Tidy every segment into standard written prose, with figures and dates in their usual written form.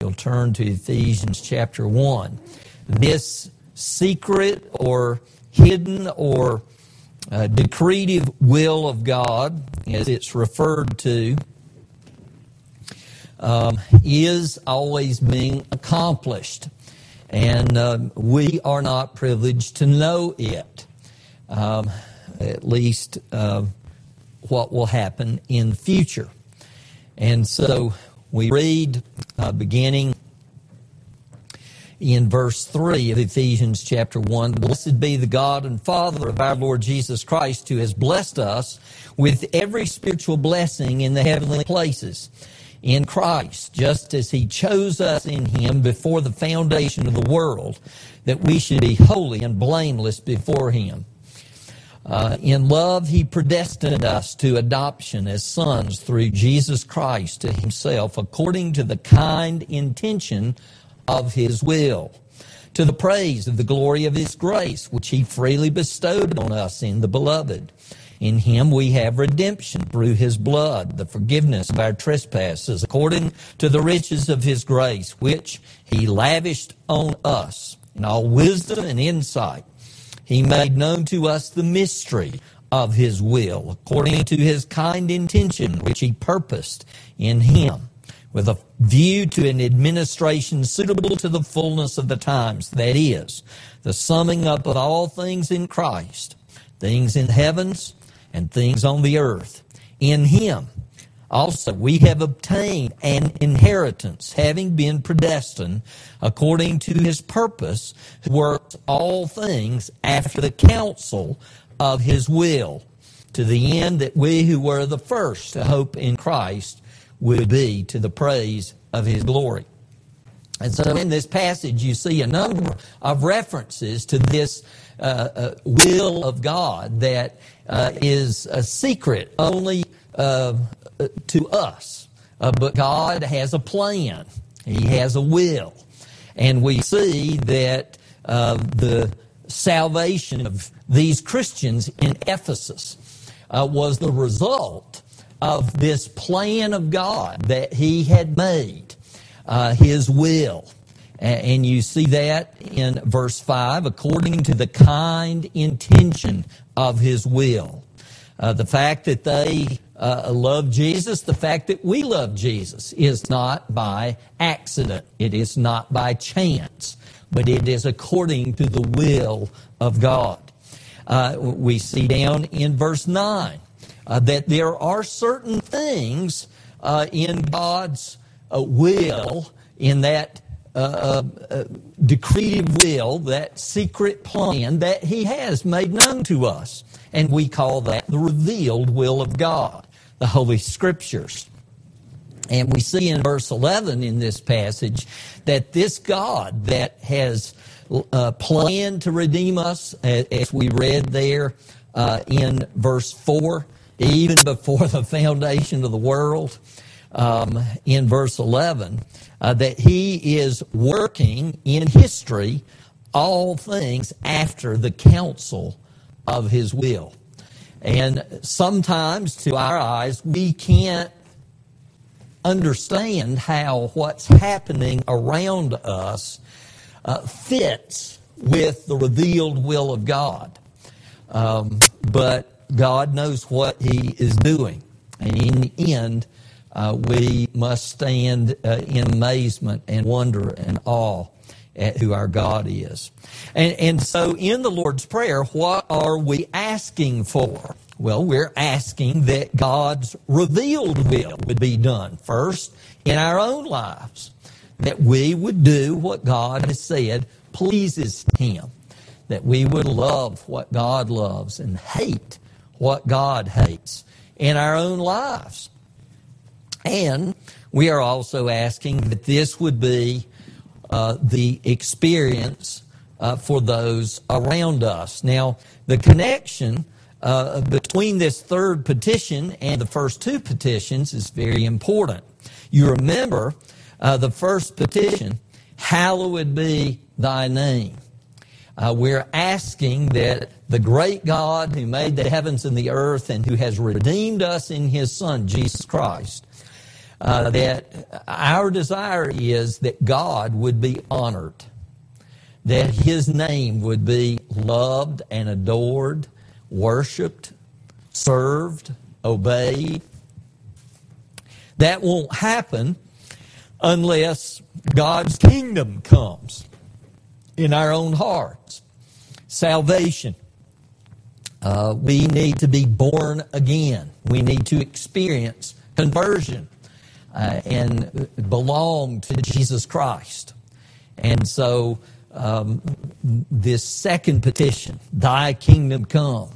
you'll turn to Ephesians chapter 1. This secret or hidden or decretive will of God, as it's referred to, is always being accomplished. And we are not privileged to know it, at least what will happen in the future. And so we read beginning in verse 3 of Ephesians chapter 1, "Blessed be the God and Father of our Lord Jesus Christ, who has blessed us with every spiritual blessing in the heavenly places in Christ, just as He chose us in Him before the foundation of the world, that we should be holy and blameless before Him. In love, He predestined us to adoption as sons through Jesus Christ to Himself, according to the kind intention of His will, to the praise of the glory of His grace, which He freely bestowed on us in the Beloved. In Him we have redemption through His blood, the forgiveness of our trespasses, according to the riches of His grace, which He lavished on us in all wisdom and insight. He made known to us the mystery of His will, according to His kind intention, which He purposed in Him, with a view to an administration suitable to the fullness of the times, that is, the summing up of all things in Christ, things in the heavens and things on the earth. In Him also we have obtained an inheritance, having been predestined according to His purpose, who works all things after the counsel of His will, to the end that we who were the first to hope in Christ will be to the praise of His glory." And so in this passage you see a number of references to this will of God that is a secret only to us. But God has a plan. He has a will. And we see that the salvation of these Christians in Ephesus was the result of this plan of God that He had made, His will. And you see that in verse 5, according to the kind intention of His will. The fact that they love Jesus, the fact that we love Jesus is not by accident. It is not by chance, but it is according to the will of God. We see down in verse 9 that there are certain things in God's will, in that decretive will, that secret plan that He has made known to us. And we call that the revealed will of God, the Holy Scriptures. And we see in verse 11 in this passage that this God that has planned to redeem us, as we read there in verse 4, even before the foundation of the world, in verse 11, that He is working in history all things after the counsel of His will. And sometimes, to our eyes, we can't understand how what's happening around us fits with the revealed will of God. But God knows what He is doing. And in the end, we must stand in amazement and wonder and awe at who our God is. And so in the Lord's Prayer, what are we asking for? Well, we're asking that God's revealed will would be done first in our own lives, that we would do what God has said pleases Him, that we would love what God loves and hate what God hates in our own lives. And we are also asking that this would be the experience for those around us. Now, the connection between this third petition and the first two petitions is very important. You remember the first petition, hallowed be thy name. We're asking that the great God who made the heavens and the earth and who has redeemed us in His Son, Jesus Christ, that our desire is that God would be honored, that His name would be loved and adored, worshiped, served, obeyed. That won't happen unless God's kingdom comes in our own hearts. Salvation. We need to be born again. We need to experience conversion and belong to Jesus Christ. And so this second petition, thy kingdom come,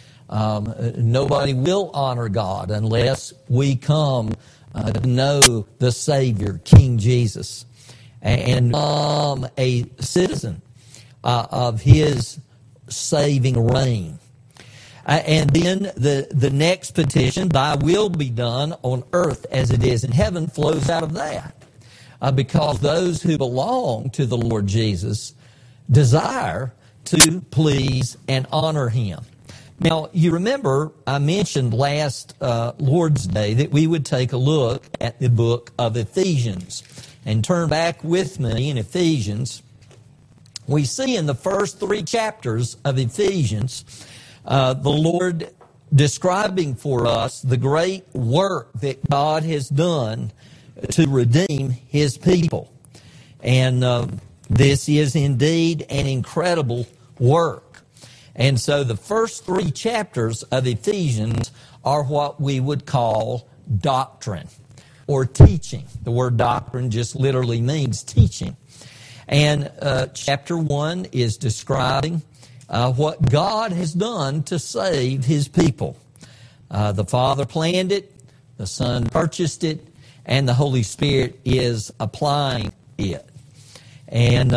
nobody will honor God unless we come to know the Savior, King Jesus, and become a citizen of His saving reign. And then the next petition, thy will be done on earth as it is in heaven, flows out of that. Because those who belong to the Lord Jesus desire to please and honor Him. Now, you remember I mentioned last Lord's Day that we would take a look at the book of Ephesians. And turn back with me in Ephesians. We see in the first 3 chapters of Ephesians, the Lord describing for us the great work that God has done to redeem His people. And this is indeed an incredible work. And so the first 3 chapters of Ephesians are what we would call doctrine or teaching. The word doctrine just literally means teaching. And chapter 1 is describing what God has done to save His people. The Father planned it, the Son purchased it, and the Holy Spirit is applying it. And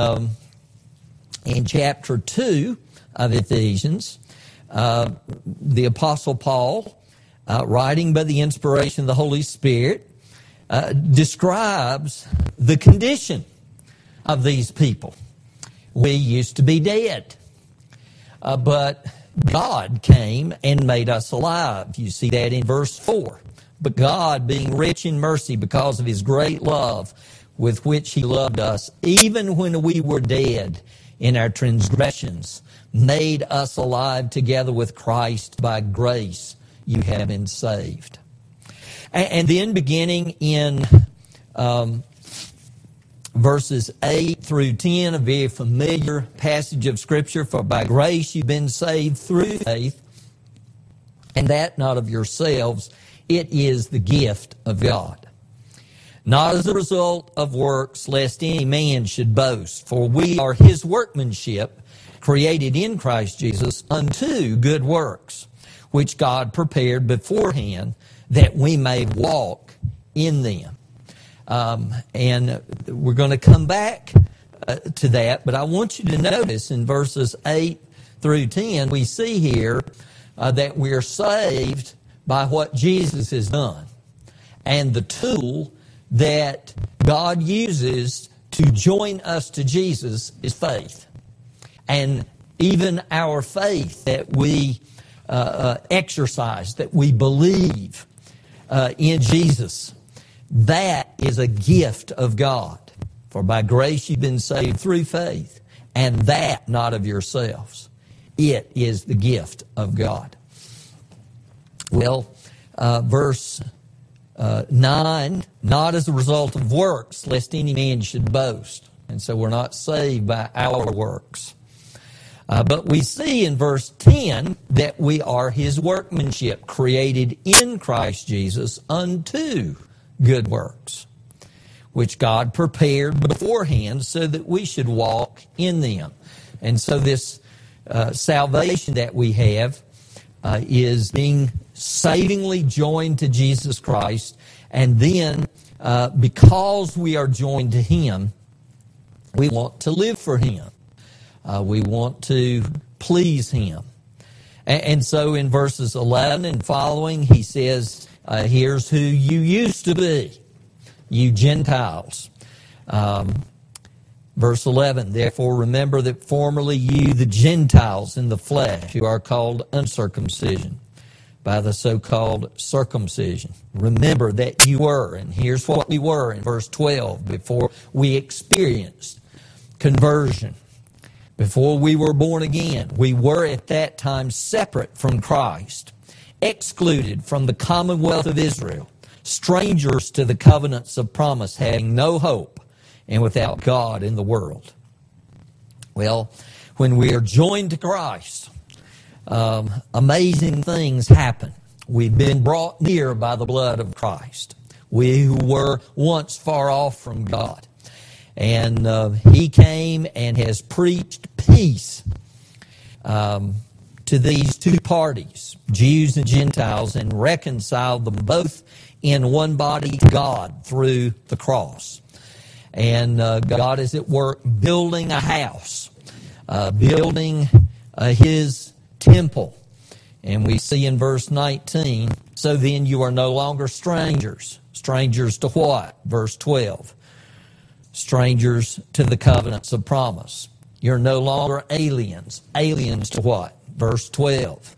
in chapter 2 of Ephesians, the Apostle Paul, writing by the inspiration of the Holy Spirit, describes the condition of these people. We used to be dead, but God came and made us alive. You see that in verse 4. But God, being rich in mercy because of His great love with which He loved us, even when we were dead in our transgressions, made us alive together with Christ. By grace you have been saved. And then beginning in verses 8 through 10, a very familiar passage of Scripture, for by grace you've been saved through faith, and that not of yourselves, it is the gift of God. Not as a result of works, lest any man should boast, for we are His workmanship, created in Christ Jesus unto good works, which God prepared beforehand that we may walk in them. And we're going to come back to that, but I want you to notice in verses 8 through 10, we see here that we're saved by what Jesus has done. And the tool that God uses to join us to Jesus is faith. And even our faith that we exercise, that we believe in Jesus, that is a gift of God. For by grace you've been saved through faith, and that not of yourselves. It is the gift of God. Well, verse 9, not as a result of works, lest any man should boast. And so we're not saved by our works. But we see in verse 10 that we are His workmanship, created in Christ Jesus unto good works, which God prepared beforehand so that we should walk in them. And so this salvation that we have is being savingly joined to Jesus Christ, and then because we are joined to Him, we want to live for Him. We want to please Him. And so in verses 11 and following, he says, here's who you used to be, you Gentiles. Verse 11, therefore remember that formerly you, the Gentiles in the flesh, who are called uncircumcision, by the so-called circumcision. Remember that you were, and here's what we were in verse 12, before we experienced conversion, before we were born again. We were at that time separate from Christ, excluded from the commonwealth of Israel, strangers to the covenants of promise, having no hope, and without God in the world. Well, when we are joined to Christ, amazing things happen. We've been brought near by the blood of Christ. We who were once far off from God. And He came and has preached peace to these two parties, Jews and Gentiles, and reconciled them both in one body to God through the cross. And God is at work building a house, building His temple. And we see in verse 19, so then you are no longer strangers. Strangers to what? Verse 12. Strangers to the covenants of promise. You're no longer aliens. Aliens to what? Verse 12.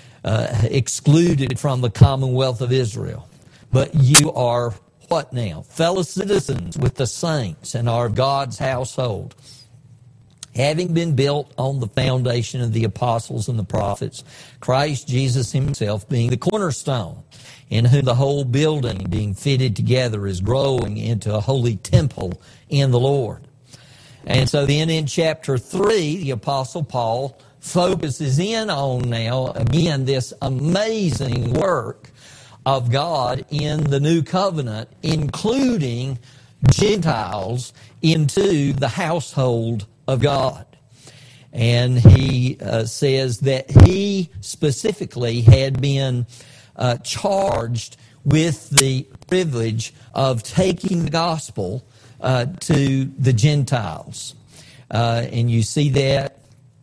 Excluded from the commonwealth of Israel. But you are what now? Fellow citizens with the saints and are God's household, having been built on the foundation of the apostles and the prophets, Christ Jesus Himself being the cornerstone, in whom the whole building being fitted together is growing into a holy temple in the Lord. And so then in chapter 3, the Apostle Paul focuses in on now, again, this amazing work of God in the new covenant, including Gentiles into the household of God. And he says that he specifically had been charged with the privilege of taking the gospel to the Gentiles. And you see that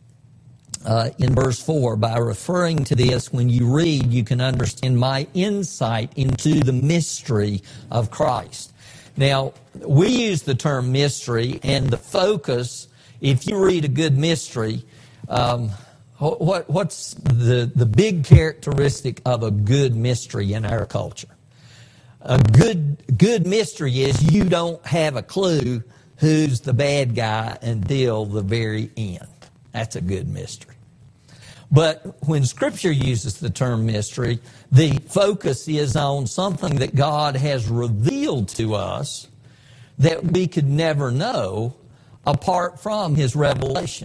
in verse 4. By referring to this, when you read, you can understand my insight into the mystery of Christ. Now, we use the term mystery, and the focus, if you read a good mystery, what's the big characteristic of a good mystery in our culture? A good mystery is you don't have a clue who's the bad guy until the very end. That's a good mystery. But when Scripture uses the term mystery, the focus is on something that God has revealed to us that we could never know apart from His revelation.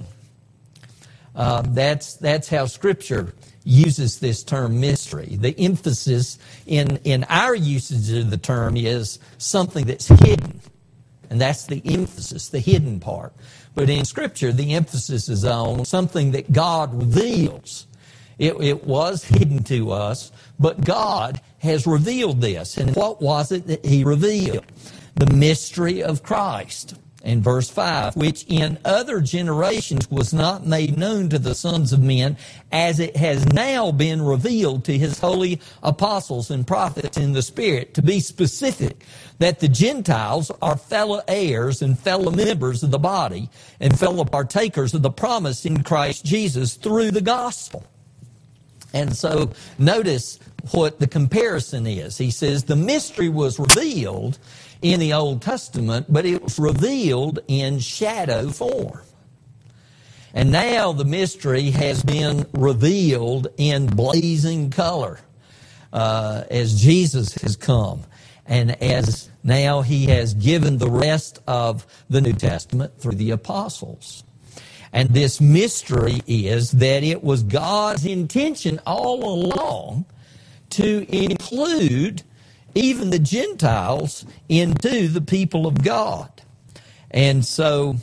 That's how Scripture uses this term mystery. The emphasis in our usage of the term is something that's hidden. And that's the emphasis, the hidden part. But in Scripture, the emphasis is on something that God reveals. It was hidden to us, but God has revealed this. And what was it that He revealed? The mystery of Christ. In verse 5, which in other generations was not made known to the sons of men, as it has now been revealed to His holy apostles and prophets in the Spirit. To be specific, that the Gentiles are fellow heirs and fellow members of the body and fellow partakers of the promise in Christ Jesus through the gospel. And so notice what the comparison is. He says the mystery was revealed in the Old Testament, but it was revealed in shadow form. And now the mystery has been revealed in blazing color as Jesus has come. And as now He has given the rest of the New Testament through the apostles. And this mystery is that it was God's intention all along to include even the Gentiles into the people of God. And so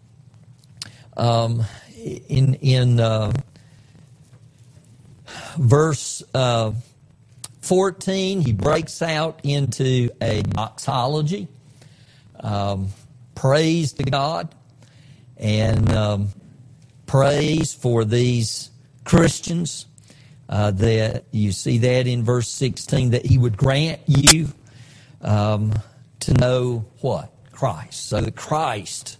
in verse 14, he breaks out into a doxology, praise to God, and praise for these Christians. That you see that in verse 16, that He would grant you to know what? Christ. So the Christ,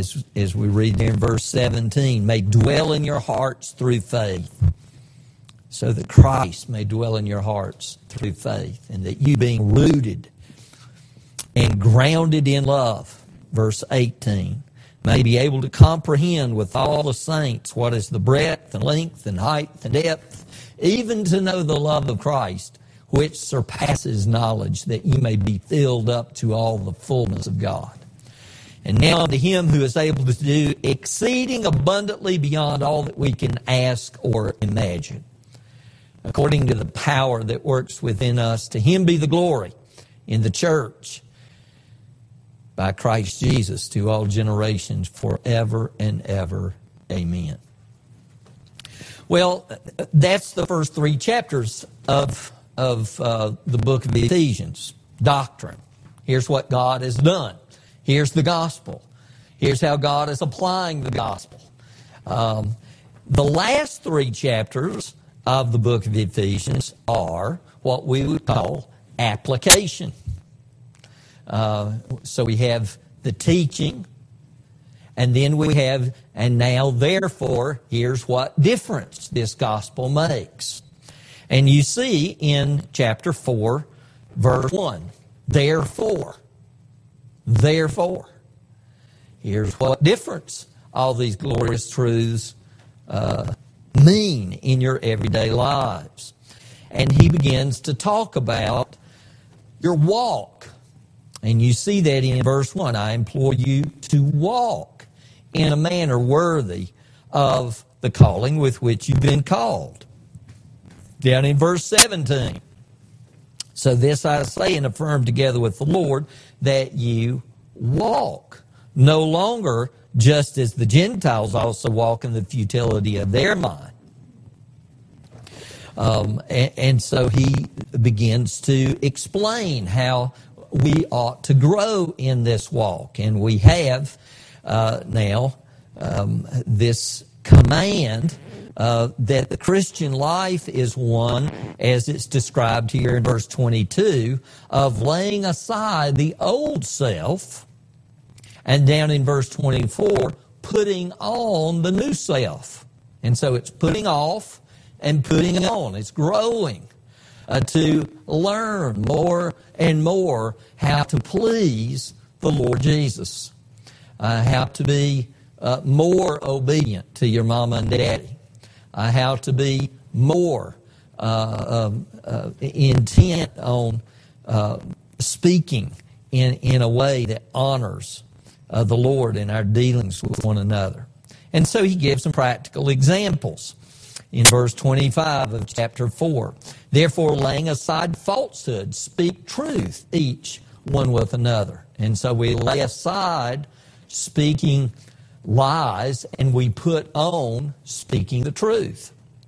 as we read there in verse 17, may dwell in your hearts through faith. so that Christ may dwell in your hearts through faith, and that you, being rooted and grounded in love, verse 18, may be able to comprehend with all the saints what is the breadth and length and height and depth, even to know the love of Christ, which surpasses knowledge, that you may be filled up to all the fullness of God. And now unto him who is able to do exceeding abundantly beyond all that we can ask or imagine, according to the power that works within us, to him be the glory in the church by Christ Jesus to all generations forever and ever. Amen. Well, that's the first 3 chapters of the book of Ephesians. Doctrine. Here's what God has done. Here's the gospel. Here's how God is applying the gospel. The last 3 chapters of the book of Ephesians are what we would call application. So we have the teaching, and then we have, and now therefore, here's what difference this gospel makes. And you see in chapter 4, verse 1, therefore. Here's what difference all these glorious truths mean in your everyday lives. And he begins to talk about your walk. And you see that in verse 1. I implore you to walk in a manner worthy of the calling with which you've been called. Down in verse 17. So this I say and affirm together with the Lord, that you walk no longer just as the Gentiles also walk in the futility of their mind. And so he begins to explain how we ought to grow in this walk. And we have now this command that the Christian life is one, as it's described here in verse 22, of laying aside the old self, and down in verse 24, putting on the new self. And so it's putting off and putting on. It's growing to learn more and more how to please the Lord Jesus, how to be more obedient to your mama and daddy, how to be more intent on speaking in a way that honors the Lord in our dealings with one another. And so he gives some practical examples in verse 25 of chapter 4. Therefore, laying aside falsehood, speak truth, each one with another. And so we lay aside speaking lies, and we put on speaking the truth.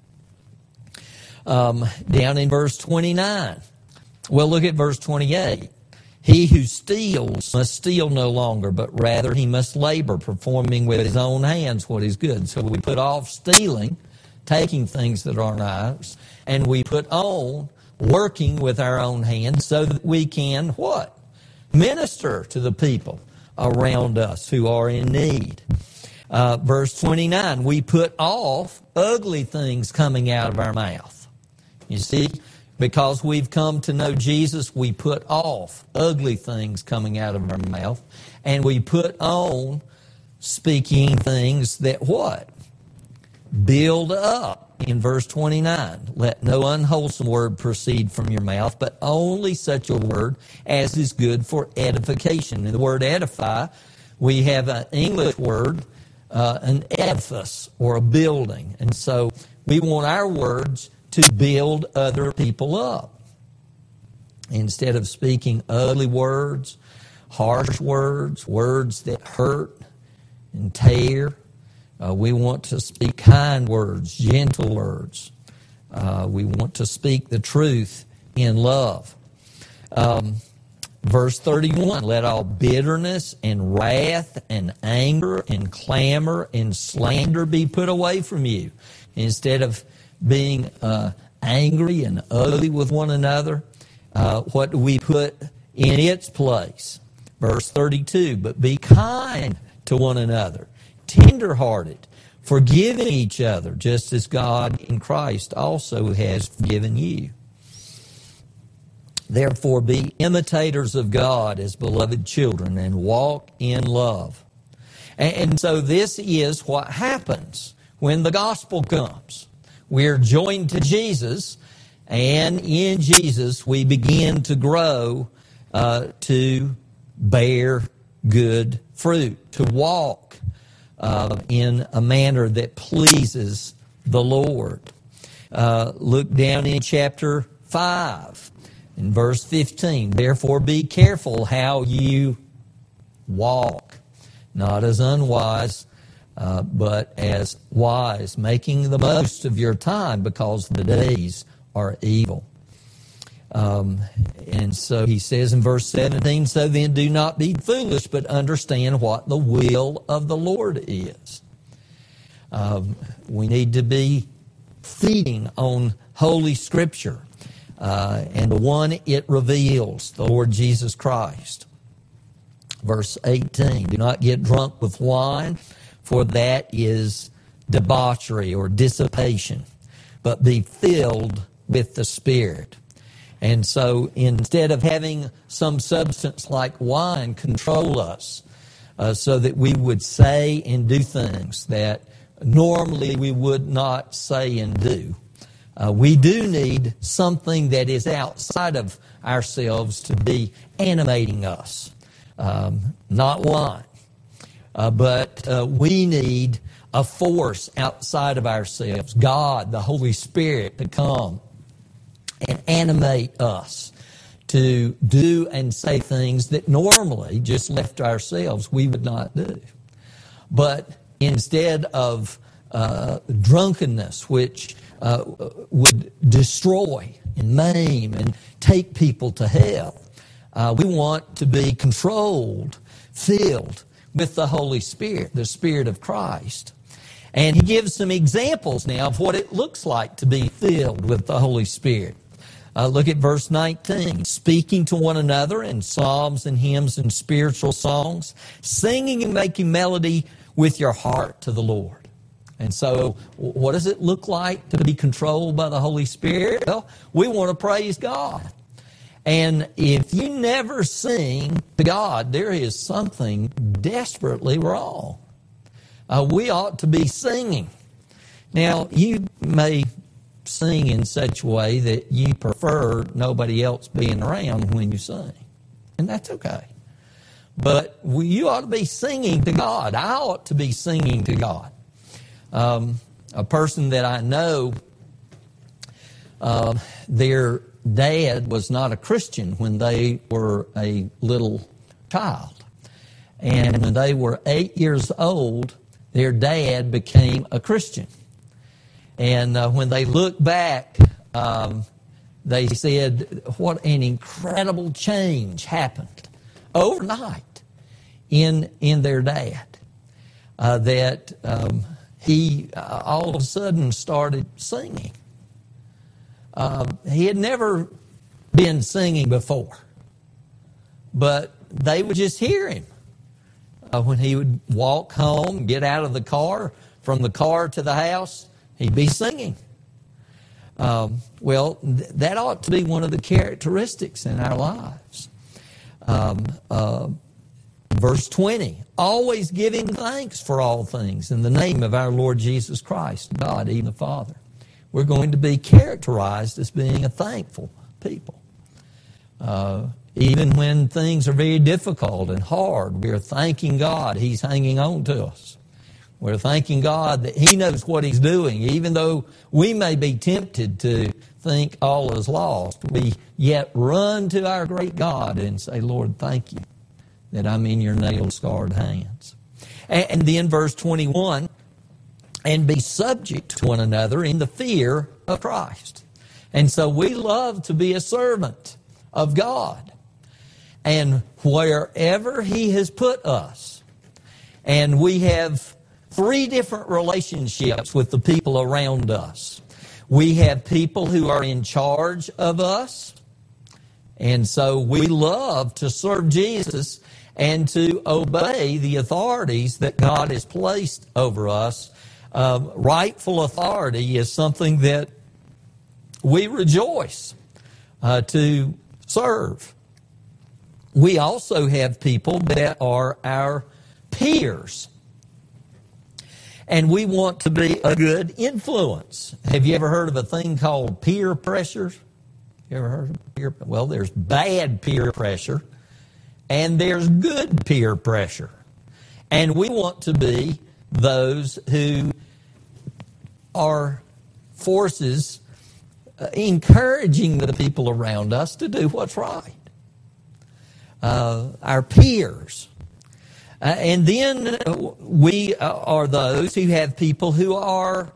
Down in verse 29. Well, look at verse 28. He who steals must steal no longer, but rather he must labor, performing with his own hands what is good. So we put off stealing, taking things that aren't ours, and we put on working with our own hands so that we can what? Minister to the people around us who are in need. Verse 29, we put off ugly things coming out of our mouth. You see, because we've come to know Jesus, we put off ugly things coming out of our mouth, and we put on speaking things that what? Build up. In verse 29, let no unwholesome word proceed from your mouth, but only such a word as is good for edification. In the word edify, we have an English word, an edifice, or a building. And so we want our words to build other people up. Instead of speaking ugly words, harsh words, words that hurt and tear, we want to speak kind words, gentle words. We want to speak the truth in love. Verse 31, let all bitterness and wrath and anger and clamor and slander be put away from you. Instead of being angry and ugly with one another, what do we put in its place? Verse 32, but be kind to one another, tender-hearted, forgiving each other, just as God in Christ also has forgiven you. Therefore, be imitators of God as beloved children and walk in love. And so this is what happens when the gospel comes. We're joined to Jesus, and in Jesus we begin to grow to bear good fruit, to walk in a manner that pleases the Lord. Look down in chapter 5. In verse 15, therefore be careful how you walk, not as unwise, but as wise, making the most of your time because the days are evil. And so he says in verse 17, so then do not be foolish, but understand what the will of the Lord is. We need to be feeding on Holy Scripture. And the one it reveals, the Lord Jesus Christ. Verse 18, do not get drunk with wine, for that is debauchery or dissipation, but be filled with the Spirit. And so instead of having some substance like wine control us, so that we would say and do things that normally we would not say and do, we do need something that is outside of ourselves to be animating us. Not wine. But we need a force outside of ourselves, God, the Holy Spirit, to come and animate us to do and say things that normally, just left to ourselves, we would not do. But instead of drunkenness, which would destroy and maim and take people to hell. We want to be controlled, filled with the Holy Spirit, the Spirit of Christ. And he gives some examples now of what it looks like to be filled with the Holy Spirit. Look at verse 19. Speaking to one another in psalms and hymns and spiritual songs, singing and making melody with your heart to the Lord. And so, what does it look like to be controlled by the Holy Spirit? Well, we want to praise God. And if you never sing to God, there is something desperately wrong. We ought to be singing. Now, you may sing in such a way that you prefer nobody else being around when you sing. And that's okay. But you ought to be singing to God. I ought to be singing to God. A person that I know, their dad was not a Christian when they were a little child. And when they were 8 years old, their dad became a Christian. And when they look back, they said, what an incredible change happened overnight in their dad. That he all of a sudden started singing. He had never been singing before, but they would just hear him. When he would walk home, get out of the car, from the car to the house, he'd be singing. That ought to be one of the characteristics in our lives. Verse 20, always giving thanks for all things in the name of our Lord Jesus Christ, God, even the Father. We're going to be characterized as being a thankful people. Even when things are very difficult and hard, we're thanking God He's hanging on to us. We're thanking God that He knows what He's doing. Even though we may be tempted to think all is lost, we yet run to our great God and say, Lord, thank you that I'm in your nail-scarred hands. And then verse 21, and be subject to one another in the fear of Christ. And so we love to be a servant of God. And wherever He has put us, and we have 3 different relationships with the people around us. We have people who are in charge of us, and so we love to serve Jesus and to obey the authorities that God has placed over us rightful authority is something that we rejoice to serve. We also have people that are our peers, and we want to be a good influence. Have you ever heard of a thing called peer pressure? You ever heard of peer? Well, there's bad peer pressure, and there's good peer pressure. And we want to be those who are forces encouraging the people around us to do what's right. Our peers. And then we are those who have people who are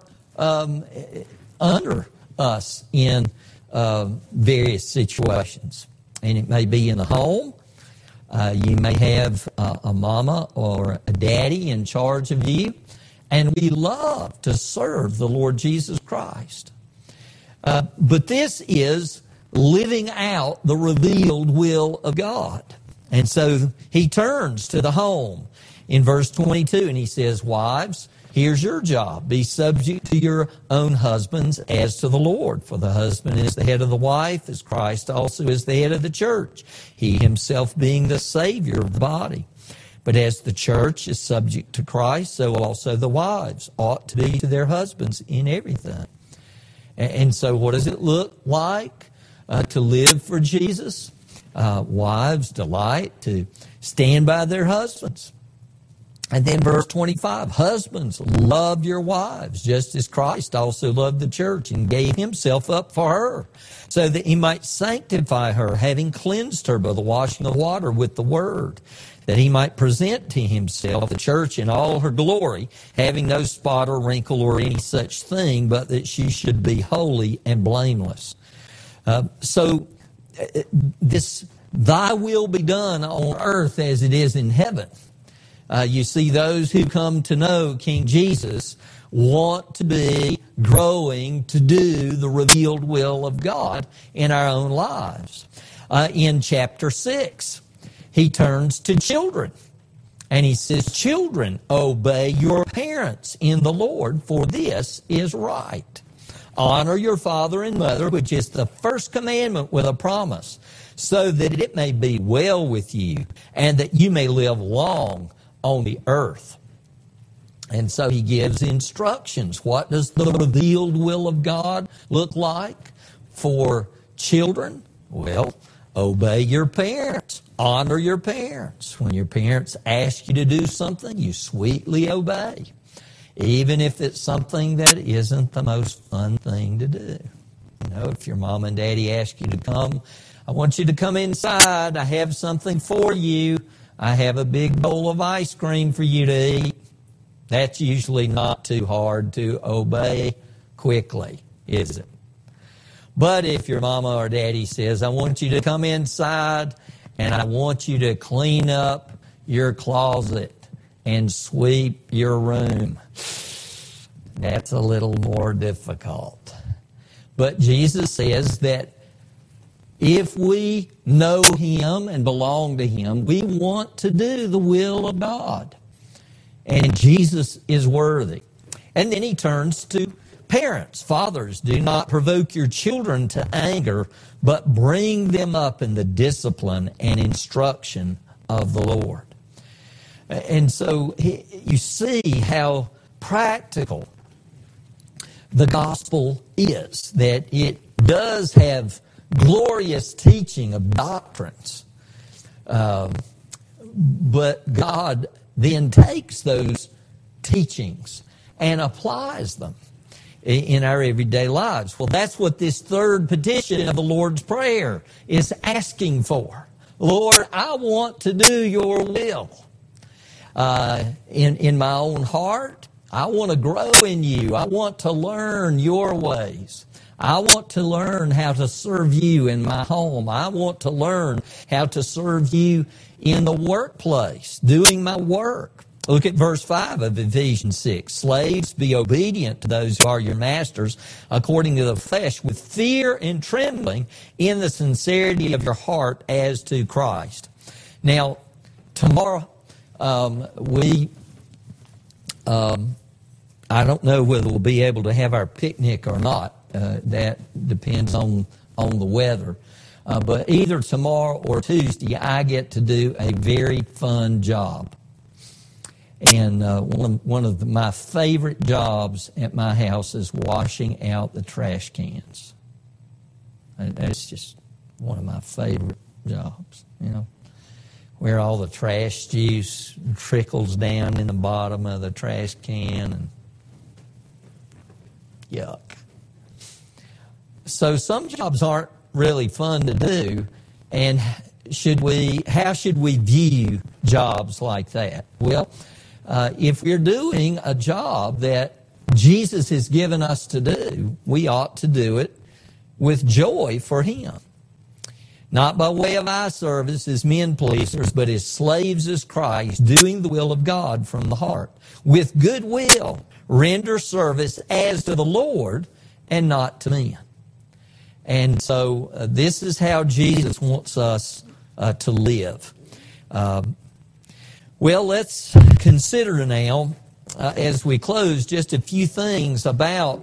under us in various situations. And it may be in the home. You may have a mama or a daddy in charge of you. And we love to serve the Lord Jesus Christ. But this is living out the revealed will of God. And so he turns to the home in verse 22 and he says, wives, here's your job. Be subject to your own husbands as to the Lord. For the husband is the head of the wife, as Christ also is the head of the church, he himself being the Savior of the body. But as the church is subject to Christ, so also the wives ought to be to their husbands in everything. And so what does it look like to live for Jesus? Wives delight to stand by their husbands. And then verse 25, husbands, love your wives, just as Christ also loved the church and gave himself up for her, so that he might sanctify her, having cleansed her by the washing of water with the word, that he might present to himself the church in all her glory, having no spot or wrinkle or any such thing, but that she should be holy and blameless. So this, thy will be done on earth as it is in heaven. You see, those who come to know King Jesus want to be growing to do the revealed will of God in our own lives. In chapter 6, he turns to children, and he says, children, obey your parents in the Lord, for this is right. Honor your father and mother, which is the first commandment with a promise, so that it may be well with you, and that you may live long on the earth. And so he gives instructions. What does the revealed will of God look like for children? Well, obey your parents. Honor your parents. When your parents ask you to do something, you sweetly obey, even if it's something that isn't the most fun thing to do. You know, if your mom and daddy ask you to come, I want you to come inside. I have something for you. I have a big bowl of ice cream for you to eat. That's usually not too hard to obey quickly, is it? But if your mama or daddy says, I want you to come inside and I want you to clean up your closet and sweep your room, that's a little more difficult. But Jesus says that if we know him and belong to him, we want to do the will of God. And Jesus is worthy. And then he turns to parents. Fathers, do not provoke your children to anger, but bring them up in the discipline and instruction of the Lord. And so you see how practical the gospel is, that it does have glorious teaching of doctrines. But God then takes those teachings and applies them in our everyday lives. Well, that's what this third petition of the Lord's Prayer is asking for. Lord, I want to do your will. In my own heart, I want to grow in you. I want to learn your ways. I want to learn how to serve you in my home. I want to learn how to serve you in the workplace, doing my work. Look at verse 5 of Ephesians 6. Slaves, be obedient to those who are your masters according to the flesh, with fear and trembling, in the sincerity of your heart as to Christ. Now, tomorrow we I don't know whether we'll be able to have our picnic or not. That depends on the weather. But either tomorrow or Tuesday, I get to do a very fun job. And one of my favorite jobs at my house is washing out the trash cans. And that's just one of my favorite jobs, where all the trash juice trickles down in the bottom of the trash can and yuck. So some jobs aren't really fun to do, and how should we view jobs like that? Well, if we're doing a job that Jesus has given us to do, we ought to do it with joy for Him. Not by way of eye service as men pleasers, but as slaves as Christ, doing the will of God from the heart. With good will, render service as to the Lord and not to men. And so this is how Jesus wants us to live. Well, let's consider now, as we close, just a few things about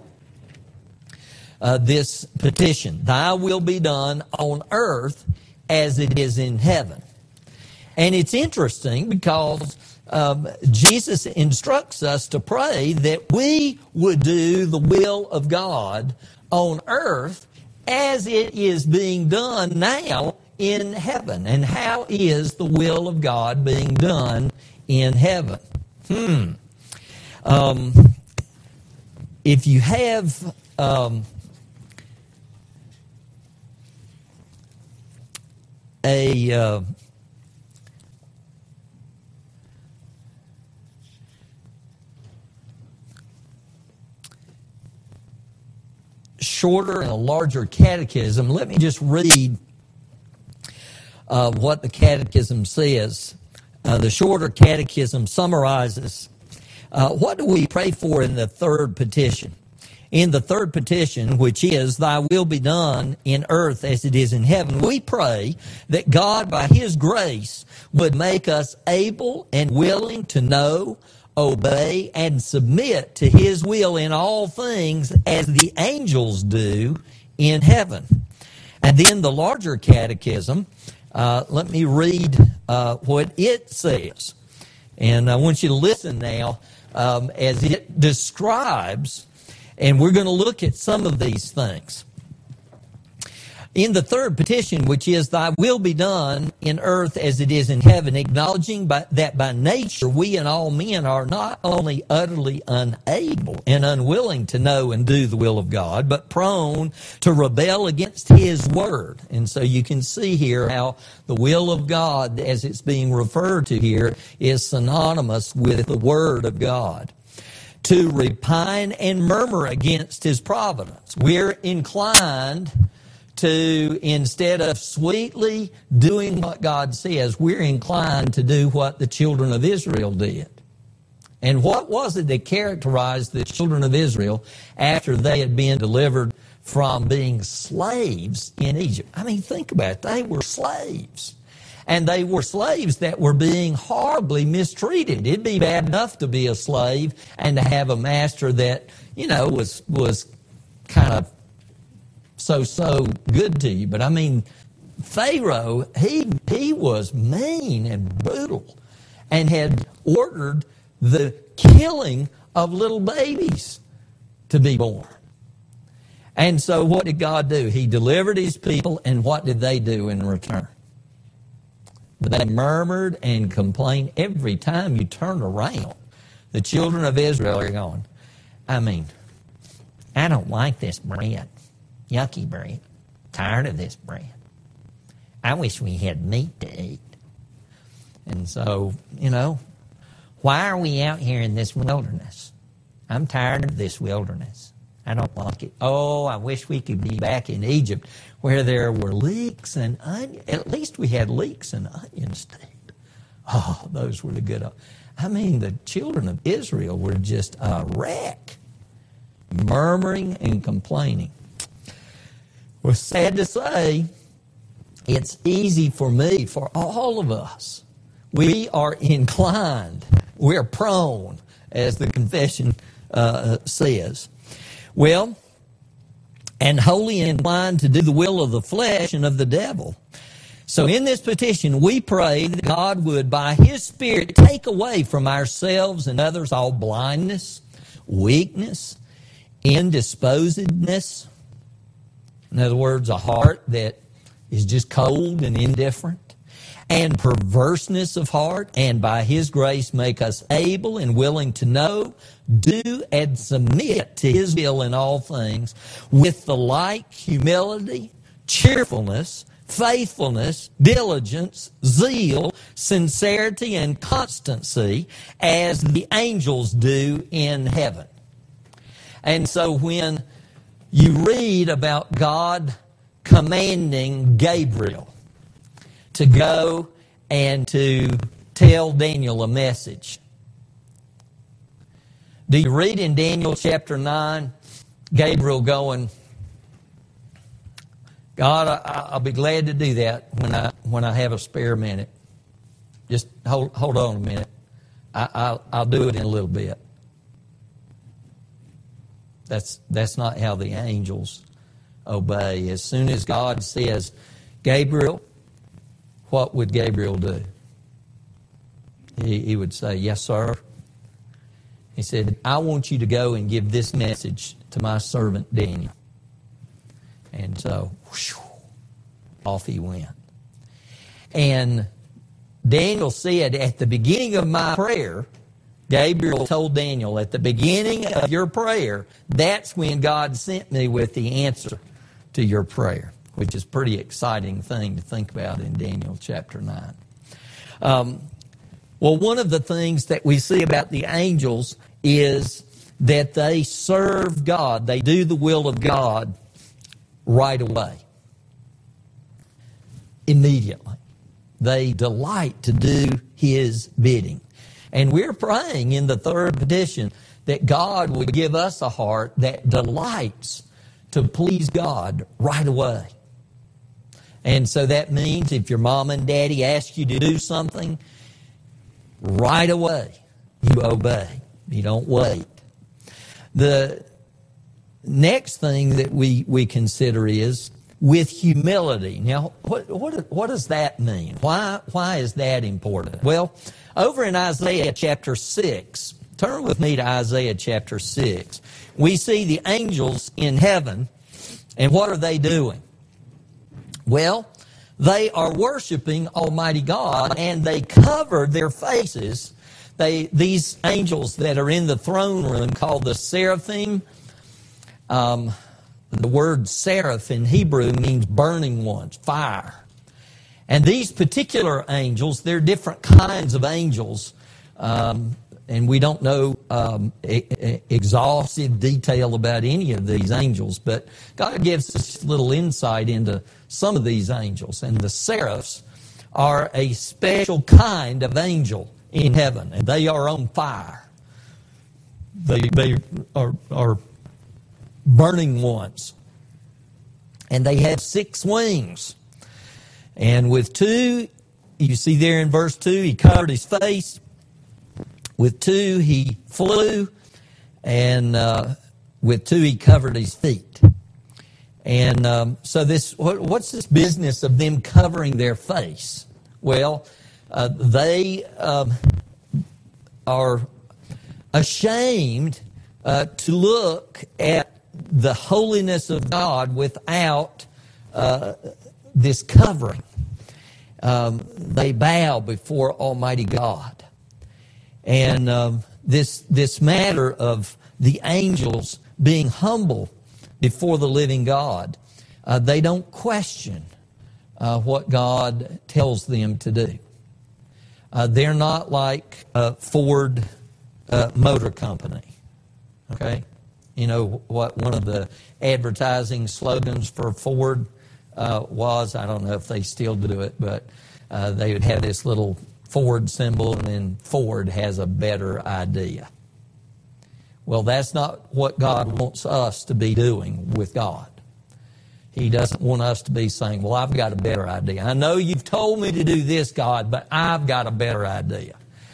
this petition. Thy will be done on earth as it is in heaven. And it's interesting because Jesus instructs us to pray that we would do the will of God on earth as it is being done now in heaven. And how is the will of God being done in heaven? If you have a shorter and a larger catechism, let me just read what the catechism says. The shorter catechism summarizes what do we pray for in the third petition. In the third petition, which is, Thy will be done in earth as it is in heaven, we pray that God, by His grace, would make us able and willing to know, obey, and submit to His will in all things as the angels do in heaven. And then the larger catechism, let me read what it says. And I want you to listen now as it describes. And we're going to look at some of these things. In the third petition, which is, Thy will be done in earth as it is in heaven, acknowledging that by nature we and all men are not only utterly unable and unwilling to know and do the will of God, but prone to rebel against His word. And so you can see here how the will of God, as it's being referred to here, is synonymous with the word of God. To repine and murmur against His providence. We're inclined to, instead of sweetly doing what God says, we're inclined to do what the children of Israel did. And what was it that characterized the children of Israel after they had been delivered from being slaves in Egypt? I mean, think about it. They were slaves. And they were slaves that were being horribly mistreated. It'd be bad enough to be a slave and to have a master that, was kind of so good to you. But I mean, Pharaoh, he was mean and brutal and had ordered the killing of little babies to be born. And so what did God do? He delivered His people, and what did they do in return? They murmured and complained. Every time you turn around, the children of Israel are going, I don't like this bread. Yucky bread. Tired of this bread. I wish we had meat to eat. And so, why are we out here in this wilderness? I'm tired of this wilderness. I don't like it. Oh, I wish we could be back in Egypt where there were leeks and onions. At least we had leeks and onions to eat. Oh, those were the good. The children of Israel were just a wreck, murmuring and complaining. Well, sad to say, it's easy for me, for all of us. We are inclined, we're prone, as the confession says. Well, and wholly inclined to do the will of the flesh and of the devil. So in this petition, we pray that God would, by His Spirit, take away from ourselves and others all blindness, weakness, indisposedness. In other words, a heart that is just cold and indifferent, and perverseness of heart, and by His grace make us able and willing to know, do, and submit to His will in all things, with the like humility, cheerfulness, faithfulness, diligence, zeal, sincerity, and constancy, as the angels do in heaven. And so when you read about God commanding Gabriel to go and to tell Daniel a message, do you read in Daniel chapter 9, Gabriel going, God, I'll be glad to do that when I have a spare minute. Just hold on a minute. I'll do it in a little bit. That's not how the angels obey. As soon as God says, Gabriel, what would Gabriel do? He would say, yes, sir. He said, I want you to go and give this message to my servant Daniel. And so, whoosh, off he went. And Daniel said, at the beginning of my prayer, Gabriel told Daniel, at the beginning of your prayer, that's when God sent me with the answer to your prayer, which is a pretty exciting thing to think about in Daniel chapter 9. Well, one of the things that we see about the angels is that they serve God. They do the will of God right away. Immediately. They delight to do His bidding. And we're praying in the third petition that God would give us a heart that delights to please God right away. And so that means if your mom and daddy ask you to do something, right away you obey. You don't wait. The next thing that we consider is with humility. Now, what does that mean? Why is that important? Well, over in Isaiah chapter 6, turn with me to Isaiah chapter 6. We see the angels in heaven, and what are they doing? Well, they are worshiping Almighty God, and they cover their faces. These angels that are in the throne room called the seraphim. The word seraph in Hebrew means burning ones, fire. And these particular angels, they're different kinds of angels, and we don't know exhaustive detail about any of these angels, but God gives us a little insight into some of these angels. And the seraphs are a special kind of angel in heaven, and they are on fire. They are burning ones. And they have 6 wings. And with 2, you see there in verse 2, he covered his face. With 2, he flew. And with 2, he covered his feet. And so what's this business of them covering their face? Well, they are ashamed to look at the holiness of God without this covering. They bow before Almighty God. And this matter of the angels being humble before the living God, they don't question what God tells them to do. They're not like Ford Motor Company. Okay? You know what one of the advertising slogans for Ford was? I don't know if they still do it, but they would have this little Ford symbol, and then Ford has a better idea. Well, that's not what God wants us to be doing with God. He doesn't want us to be saying, well, I've got a better idea. I know you've told me to do this, God, but I've got a better idea.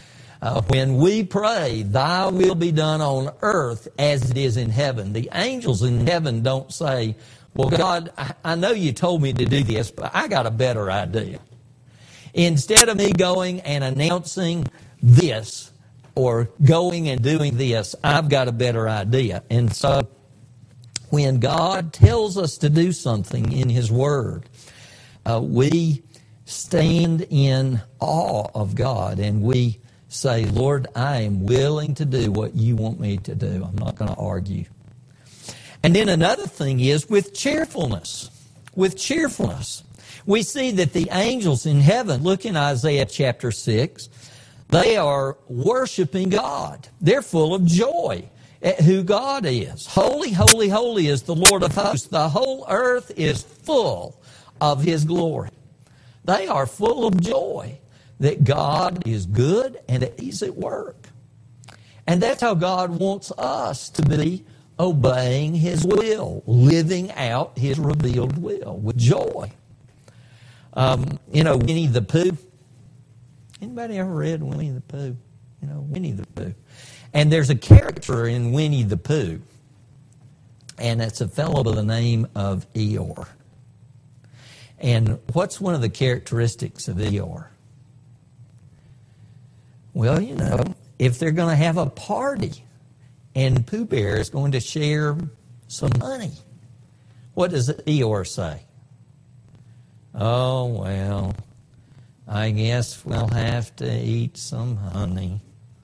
When we pray, thy will be done on earth as it is in heaven, the angels in heaven don't say, well, God, I know you told me to do this, but I got a better idea. Instead of me going and announcing this or going and doing this, I've got a better idea. And so when God tells us to do something in His Word, we stand in awe of God and we say, Lord, I am willing to do what you want me to do. I'm not going to argue. And then another thing is with cheerfulness. With cheerfulness. We see that the angels in heaven, look in Isaiah chapter 6, they are worshiping God. They're full of joy at who God is. Holy, holy, holy is the Lord of hosts. The whole earth is full of His glory. They are full of joy that God is good and that He's at work. And that's how God wants us to be, obeying His will, living out His revealed will with joy. Winnie the Pooh. Anybody ever read Winnie the Pooh? Winnie the Pooh. And there's a character in Winnie the Pooh, and it's a fellow by the name of Eeyore. And what's one of the characteristics of Eeyore? Well, if they're going to have a party and Pooh Bear is going to share some honey, what does Eeyore say? Oh, well, I guess we'll have to eat some honey.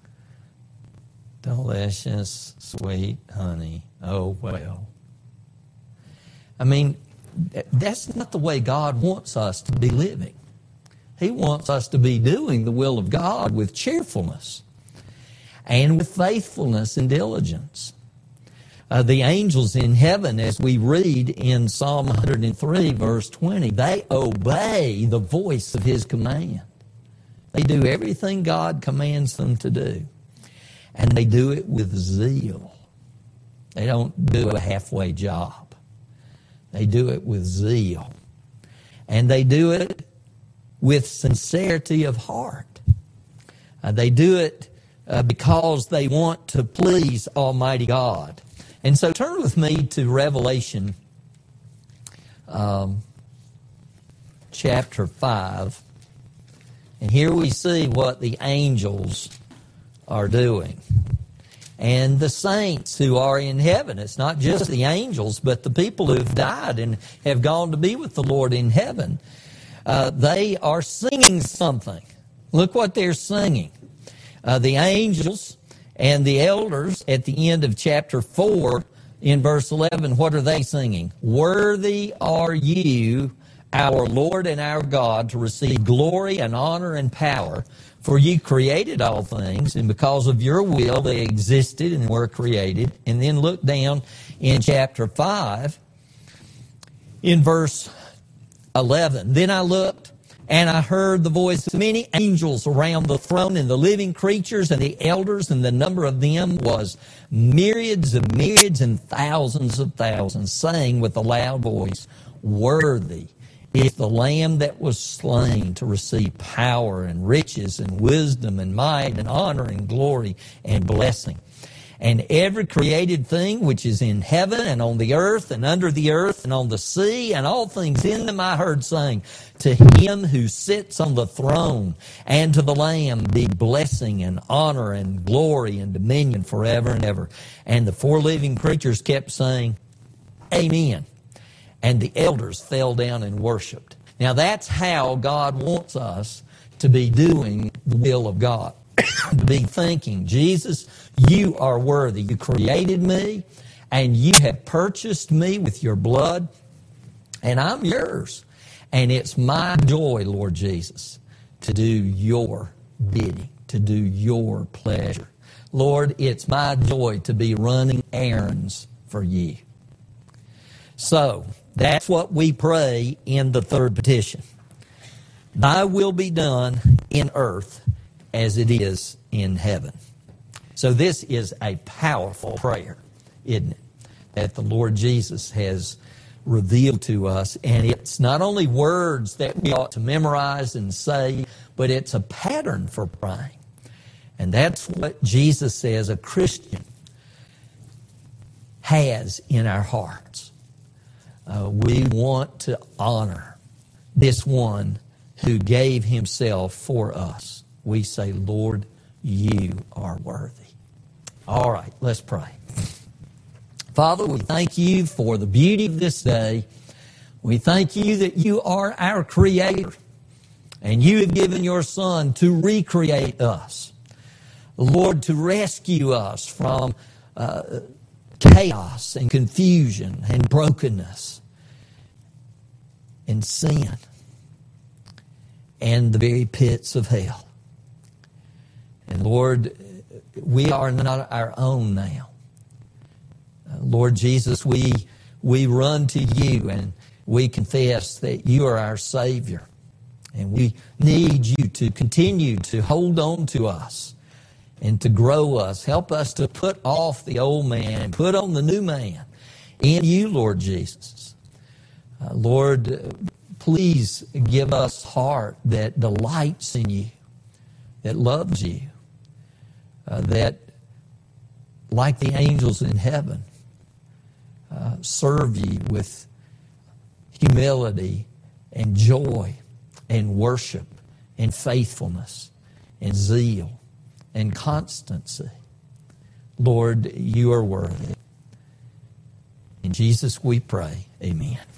Delicious, sweet honey. Oh, well. I mean, that's not the way God wants us to be living. He wants us to be doing the will of God with cheerfulness and with faithfulness and diligence. The angels in heaven, as we read in Psalm 103, verse 20, they obey the voice of His command. They do everything God commands them to do. And they do it with zeal. They don't do a halfway job. They do it with zeal. And they do it with sincerity of heart. They do it because they want to please Almighty God. And so turn with me to Revelation chapter 5. And here we see what the angels are doing. And the saints who are in heaven. It's not just the angels, but the people who've died and have gone to be with the Lord in heaven. They are singing something. Look what they're singing. The angels and the elders at the end of chapter 4 in verse 11, what are they singing? Worthy are you, our Lord and our God, to receive glory and honor and power. For you created all things, and because of your will they existed and were created. And then look down in chapter 5 in verse 11. Then I looked, and I heard the voice of many angels around the throne and the living creatures and the elders, and the number of them was myriads of myriads and thousands of thousands, saying with a loud voice, Worthy is the Lamb that was slain to receive power and riches and wisdom and might and honor and glory and blessing. And every created thing which is in heaven and on the earth and under the earth and on the sea and all things in them I heard saying, To Him who sits on the throne and to the Lamb be blessing and honor and glory and dominion forever and ever. And the four living creatures kept saying, Amen. And the elders fell down and worshiped. Now that's how God wants us to be doing the will of God. To be thinking, Jesus, you are worthy. You created me, and you have purchased me with your blood, and I'm yours. And it's my joy, Lord Jesus, to do your bidding, to do your pleasure. Lord, it's my joy to be running errands for you. So, that's what we pray in the third petition. Thy will be done in earth as it is in heaven. So this is a powerful prayer, isn't it? That the Lord Jesus has revealed to us. And it's not only words that we ought to memorize and say, but it's a pattern for praying. And that's what Jesus says a Christian has in our hearts. We want to honor this one who gave himself for us. We say, Lord, you are worthy. All right, let's pray. Father, we thank you for the beauty of this day. We thank you that you are our Creator, and you have given your Son to recreate us. Lord, to rescue us from chaos and confusion and brokenness and sin and the very pits of hell. And Lord, we are not our own now. Lord Jesus, we run to you and we confess that you are our Savior. And we need you to continue to hold on to us and to grow us. Help us to put off the old man and put on the new man in you, Lord Jesus. Lord, please give us heart that delights in you, that loves you, that, like the angels in heaven, serve you with humility and joy and worship and faithfulness and zeal and constancy. Lord, you are worthy. In Jesus we pray. Amen.